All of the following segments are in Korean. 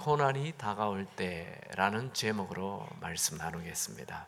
고난이 다가올 때라는 제목으로 말씀 나누겠습니다.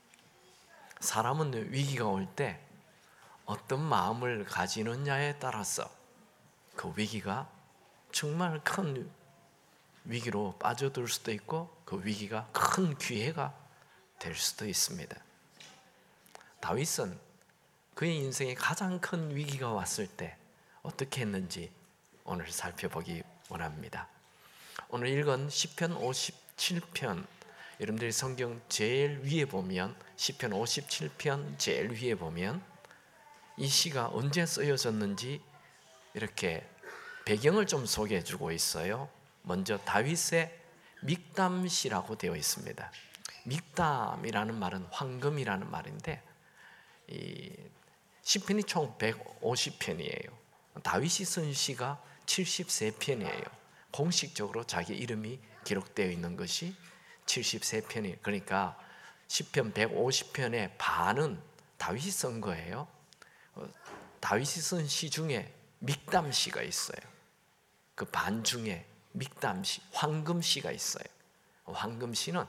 사람은 위기가 올 때 어떤 마음을 가지느냐에 따라서 그 위기가 정말 큰 위기로 빠져들 수도 있고 그 위기가 큰 기회가 될 수도 있습니다. 다윗은 그의 인생에 가장 큰 위기가 왔을 때 어떻게 했는지 오늘 살펴보기 원합니다. 오늘 읽은 시편 57편, 여러분들이 성경 제일 위에 보면 시편 57편 제일 위에 보면 이 시가 언제 쓰여졌는지 이렇게 배경을 좀 소개해 주고 있어요. 먼저 다윗의 믹담시라고 되어 있습니다. 믹담이라는 말은 황금이라는 말인데 이 시편이 총 150편이에요. 다윗이 쓴 시가 73편이에요. 공식적으로 자기 이름이 기록되어 있는 것이 73편이에요. 그러니까 시편 150편의 반은 다윗이 쓴 거예요. 다윗이 쓴 시 중에 믹담시가 있어요. 그 반 중에 믹담시, 황금시가 있어요. 황금시는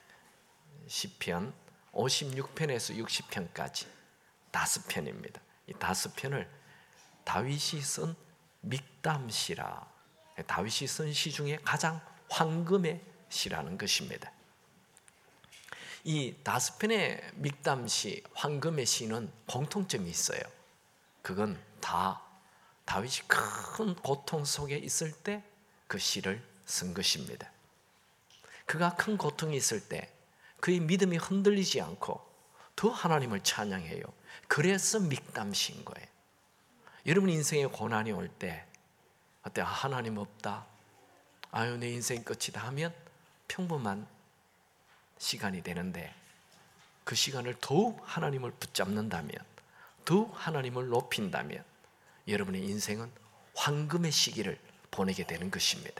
시편 56편에서 60편까지 5편입니다. 이 5편을 다윗이 쓴 믹담시라, 다윗이 쓴 시 중에 가장 황금의 시라는 것입니다. 이 5편의 믹담시, 황금의 시는 공통점이 있어요. 그건 다 다윗이 큰 고통 속에 있을 때 그 시를 쓴 것입니다. 그가 큰 고통이 있을 때 그의 믿음이 흔들리지 않고 더 하나님을 찬양해요. 그래서 믹담시인 거예요. 여러분 인생에 고난이 올 때 어때? 하나님 없다, 아유 내 인생 끝이다 하면 평범한 시간이 되는데 그 시간을 더욱 하나님을 붙잡는다면, 더욱 하나님을 높인다면 여러분의 인생은 황금의 시기를 보내게 되는 것입니다.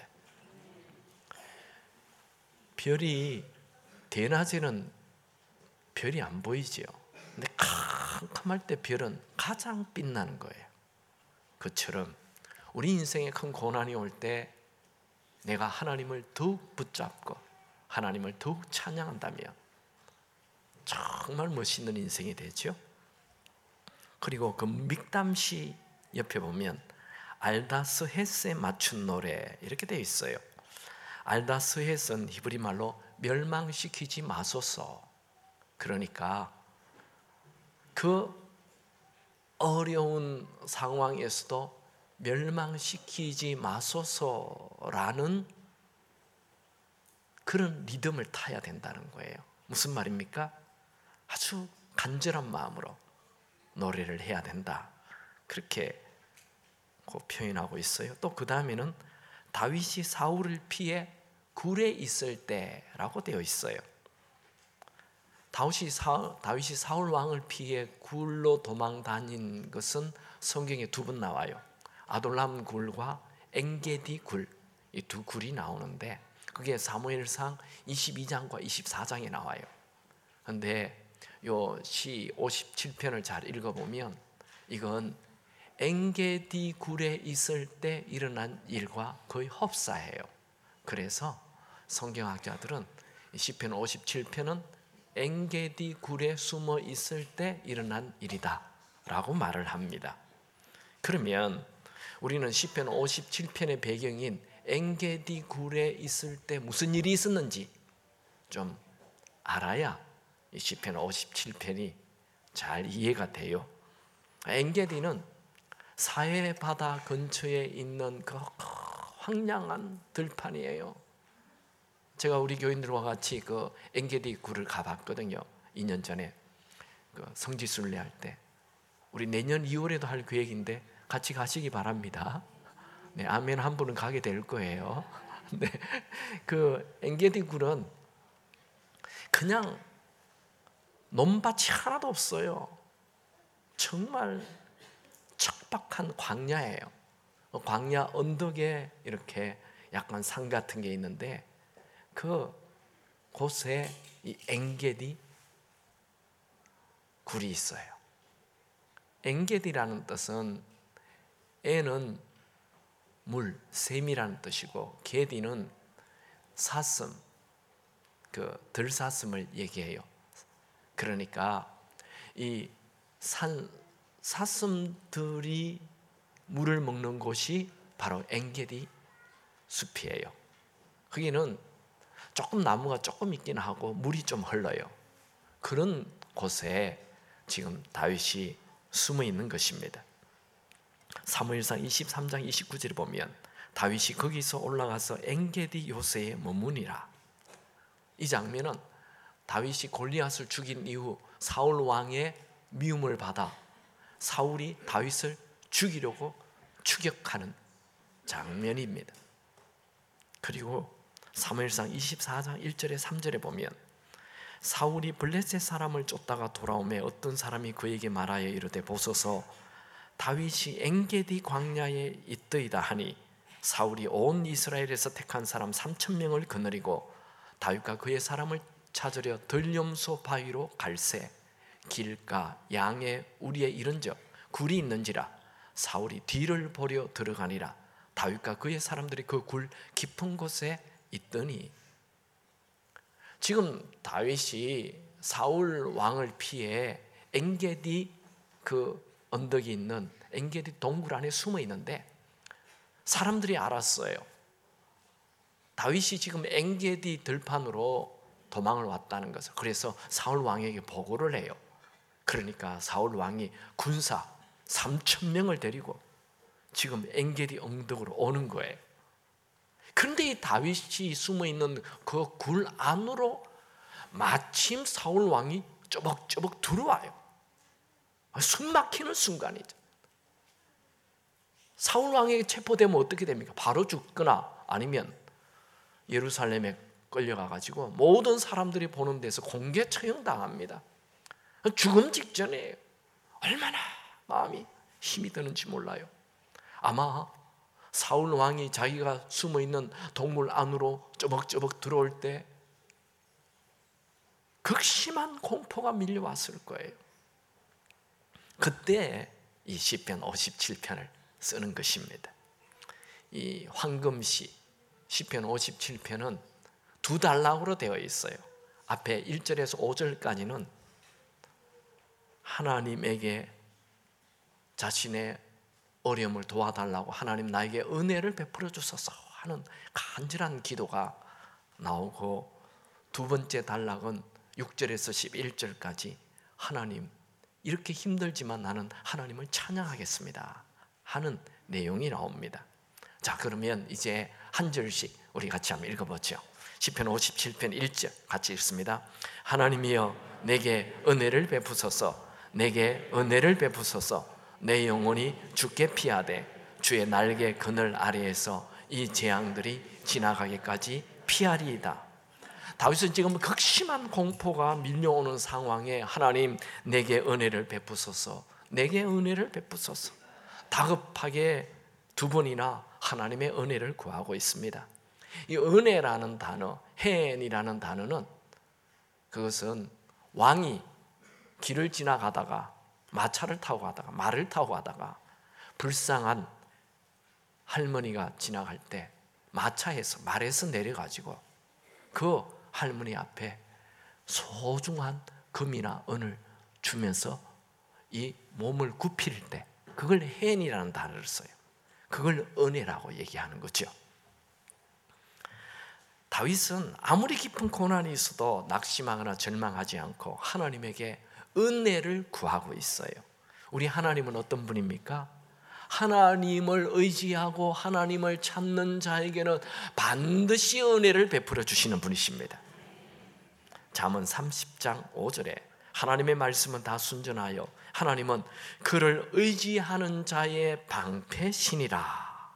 별이 대낮에는 별이 안 보이지요. 근데 캄캄할 때 별은 가장 빛나는 거예요. 그처럼 우리 인생에 큰 고난이 올 때 내가 하나님을 더욱 붙잡고 하나님을 더욱 찬양한다면 정말 멋있는 인생이 되죠. 그리고 그 믹담시 옆에 보면 알다스 헷에 맞춘 노래 이렇게 되어 있어요. 알다스 헷은 히브리 말로 멸망시키지 마소서. 그러니까 그 어려운 상황에서도 멸망시키지 마소서라는 그런 리듬을 타야 된다는 거예요. 무슨 말입니까? 아주 간절한 마음으로 노래를 해야 된다, 그렇게 표현하고 있어요. 또 그 다음에는 다윗이 사울을 피해 굴에 있을 때라고 되어 있어요. 다윗이 사울 왕을 피해 굴로 도망 다닌 것은 성경에 2번 나와요. 아돌람 굴과 엔게디 굴, 이 2 굴이 나오는데 그게 사무엘상 22장과 24장에 나와요. 그런데 요 시 57편을 잘 읽어보면 이건 엔게디 굴에 있을 때 일어난 일과 거의 흡사해요. 그래서 성경학자들은 시편 57편은 엔게디 굴에 숨어 있을 때 일어난 일이다 라고 말을 합니다. 그러면 우리는 시편 57편의 배경인 엔게디 굴에 있을 때 무슨 일이 있었는지 좀 알아야 이 시편 57편이 잘 이해가 돼요. 엔게디는 사해 바다 근처에 있는 그 황량한 들판이에요. 제가 우리 교인들과 같이 그 엔게디 굴을 가봤거든요. 2년 전에 그 성지순례 할 때. 우리 내년 2월에도 할 계획인데 같이 가시기 바랍니다. 네, 아멘 한 분은 가게 될 거예요. 네, 그 엔게디 굴은 그냥 논밭이 하나도 없어요. 정말 척박한 광야예요. 광야 언덕에 이렇게 약간 산 같은 게 있는데 그 곳에 이 엔게디 굴이 있어요. 엔게디라는 뜻은 에는 물, 샘이라는 뜻이고 게디는 사슴, 들사슴을 얘기해요. 그러니까 이 사슴들이 물을 먹는 곳이 바로 엔게디 숲이에요. 거기는 조금 나무가 조금 있긴 하고 물이 좀 흘러요. 그런 곳에 지금 다윗이 숨어 있는 것입니다. 사무엘상 23장 29절에 보면 다윗이 거기서 올라가서 엔게디 요새에 머무니라. 이 장면은 다윗이 골리앗을 죽인 이후 사울 왕의 미움을 받아 사울이 다윗을 죽이려고 추격하는 장면입니다. 그리고 사무엘상 24장 1절에 3절에 보면 사울이 블레셋 사람을 쫓다가 돌아오매 어떤 사람이 그에게 말하여 이르되 보소서 다윗이 엔게디 광야에 있더이다 하니 사울이 온 이스라엘에서 택한 사람 3,000명을 거느리고 다윗과 그의 사람을 찾으려 들염소 바위로 갈새 길가 양의 우리에 이른적 굴이 있는지라 사울이 뒤를 보려 들어가니라. 다윗과 그의 사람들이 그 굴 깊은 곳에 있더니, 지금 다윗이 사울 왕을 피해 엔게디 언덕이 있는 엔게디 동굴 안에 숨어 있는데 사람들이 알았어요. 다윗이 지금 엔게디 들판으로 도망을 왔다는 것을. 그래서 사울 왕에게 보고를 해요. 그러니까 사울 왕이 군사 3,000명을 데리고 지금 엔게디 언덕으로 오는 거예요. 그런데 이 다윗이 숨어있는 그 굴 안으로 마침 사울 왕이 쪼벅쪼벅 들어와요. 숨 막히는 순간이죠. 사울 왕에게 체포되면 어떻게 됩니까? 바로 죽거나 아니면 예루살렘에 끌려가가지고 모든 사람들이 보는 데서 공개 처형당합니다. 죽음 직전이에요. 얼마나 마음이 힘이 드는지 몰라요. 아마 사울 왕이 자기가 숨어있는 동굴 안으로 쪼벅쪼벅 들어올 때 극심한 공포가 밀려왔을 거예요. 그때 이 시편 57편을 쓰는 것입니다. 이 황금시 시편 57편은 두 단락으로 되어 있어요. 앞에 1절에서 5절까지는 하나님에게 자신의 어려움을 도와달라고 하나님 나에게 은혜를 베풀어 주소서 하는 간절한 기도가 나오고, 두 번째 단락은 6절에서 11절까지 하나님 이렇게 힘들지만 나는 하나님을 찬양하겠습니다 하는 내용이 나옵니다. 자, 그러면 이제 한 절씩 우리 같이 한번 읽어보죠. 시편 57편 1절 같이 읽습니다. 하나님이여 내게 은혜를 베푸소서, 내게 은혜를 베푸소서. 내 영혼이 주께 피하되 주의 날개 그늘 아래에서 이 재앙들이 지나가기까지 피하리이다. 다윗은 지금 극심한 공포가 밀려오는 상황에 하나님 내게 은혜를 베푸소서, 내게 은혜를 베푸소서 다급하게 두 번이나 하나님의 은혜를 구하고 있습니다. 이 은혜라는 단어, 헨이라는 단어는 그것은 왕이 길을 지나가다가 마차를 타고 가다가 말을 타고 가다가 불쌍한 할머니가 지나갈 때 마차에서 말에서 내려가지고 그 할머니 앞에 소중한 금이나 은을 주면서 이 몸을 굽힐 때 그걸 헨이라는 단어를 써요. 그걸 은혜라고 얘기하는 거죠. 다윗은 아무리 깊은 고난이 있어도 낙심하거나 절망하지 않고 하나님에게 은혜를 구하고 있어요. 우리 하나님은 어떤 분입니까? 하나님을 의지하고 하나님을 찾는 자에게는 반드시 은혜를 베풀어 주시는 분이십니다. 잠언 30장 5절에 하나님의 말씀은 다 순전하여 하나님은 그를 의지하는 자의 방패신이라.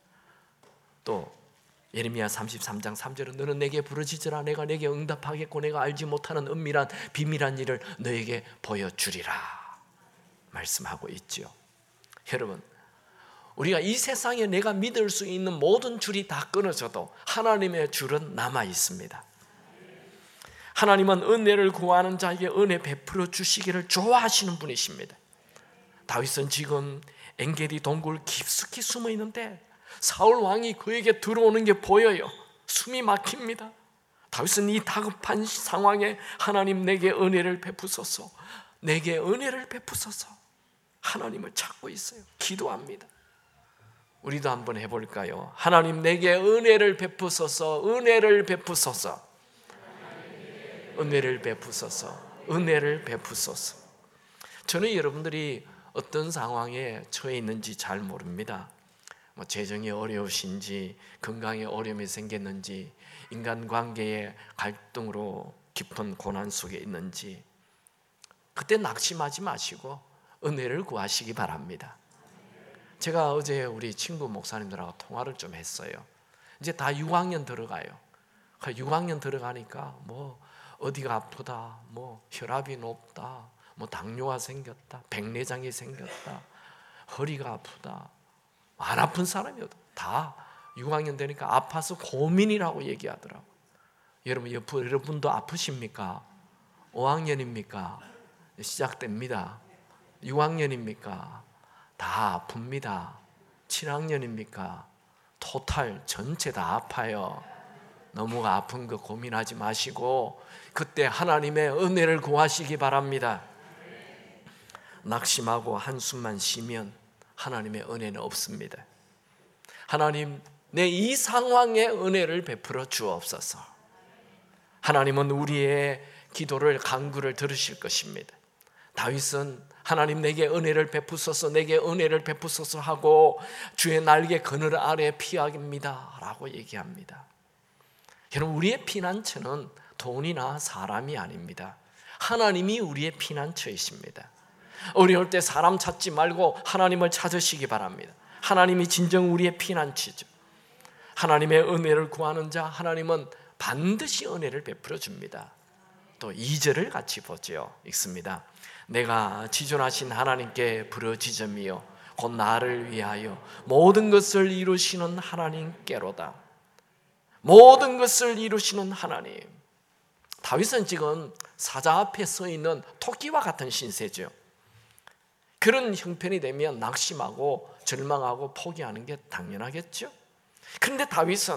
또 예레미야 33장 3절은 너는 내게 부르짖으라 내가 내게 응답하겠고 내가 알지 못하는 은밀한 비밀한 일을 너에게 보여주리라 말씀하고 있죠. 여러분, 우리가 이 세상에 내가 믿을 수 있는 모든 줄이 다 끊어져도 하나님의 줄은 남아 있습니다. 하나님은 은혜를 구하는 자에게 은혜 베풀어 주시기를 좋아하시는 분이십니다. 다윗은 지금 엔게디 동굴 깊숙이 숨어 있는데 사울 왕이 그에게 들어오는 게 보여요. 숨이 막힙니다. 다윗은 이 다급한 상황에 하나님 내게 은혜를 베푸소서, 내게 은혜를 베푸소서 하나님을 찾고 있어요. 기도합니다. 우리도 한번 해볼까요? 하나님 내게 은혜를 베푸소서, 은혜를 베푸소서, 은혜를 베푸소서, 은혜를 베푸소서. 저는 여러분들이 어떤 상황에 처해 있는지 잘 모릅니다. 재정이 어려우신지, 건강에 어려움이 생겼는지, 인간관계의 갈등으로 깊은 고난 속에 있는지, 그때 낙심하지 마시고 은혜를 구하시기 바랍니다. 제가 어제 우리 친구 목사님들하고 통화를 좀 했어요. 이제 다 6학년 들어가요. 6학년 들어가니까 뭐 어디가 아프다, 뭐 혈압이 높다, 뭐 당뇨가 생겼다, 백내장이 생겼다, 허리가 아프다, 안 아픈 사람이 다 6학년 되니까 아파서 고민이라고 얘기하더라고요. 여러분도 아프십니까? 5학년입니까? 시작됩니다. 6학년입니까? 다 아픕니다. 7학년입니까? 토탈 전체 다 아파요. 너무 아픈 거 고민하지 마시고 그때 하나님의 은혜를 구하시기 바랍니다. 낙심하고 한숨만 쉬면 하나님의 은혜는 없습니다. 하나님, 내 이 상황에 은혜를 베풀어 주옵소서. 하나님은 우리의 기도를, 간구를 들으실 것입니다. 다윗은 하나님 내게 은혜를 베푸소서, 내게 은혜를 베푸소서 하고 주의 날개 그늘 아래 피합니다 라고 얘기합니다. 여러분, 우리의 피난처는 돈이나 사람이 아닙니다. 하나님이 우리의 피난처이십니다. 어려울 때 사람 찾지 말고 하나님을 찾으시기 바랍니다. 하나님이 진정 우리의 피난처죠. 하나님의 은혜를 구하는 자, 하나님은 반드시 은혜를 베풀어 줍니다. 또 2절을 같이 보죠. 읽습니다. 내가 지존하신 하나님께 부르짖으며 곧 나를 위하여 모든 것을 이루시는 하나님께로다. 모든 것을 이루시는 하나님. 다윗은 지금 사자 앞에 서 있는 토끼와 같은 신세죠. 그런 형편이 되면 낙심하고 절망하고 포기하는 게 당연하겠죠. 그런데 다윗은